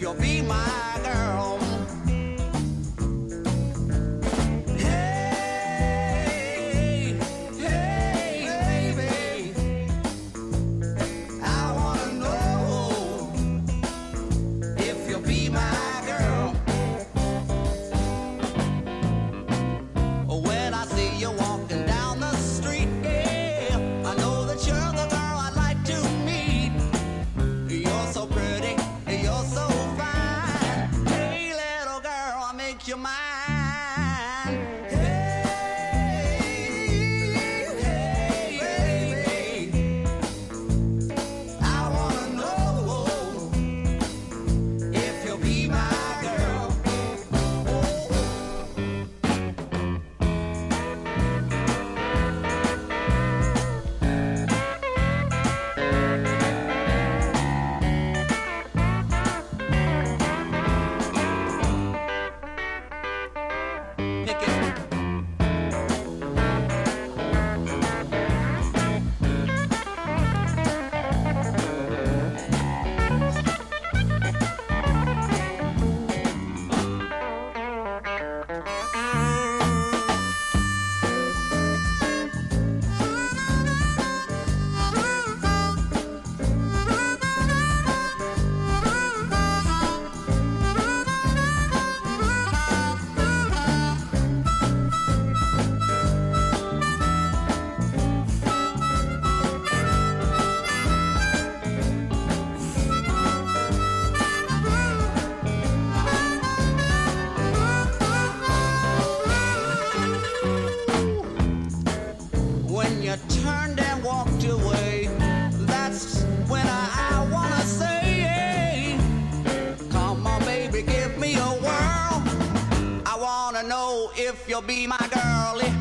you'll be my girl. Hey, hey, baby, I wanna know if you'll be my girl. When I see you walking down the street, yeah, I know that you're the girl I'd like to meet. You're so pretty, you're so fine. Hey, little girl, I'll make you mine. Hey, hey, baby, I wanna know if you'll be my girl. Pick it. When you turned and walked away, that's when I wanna say, hey, come on, baby, give me a whirl. I wanna know if you'll be my girl.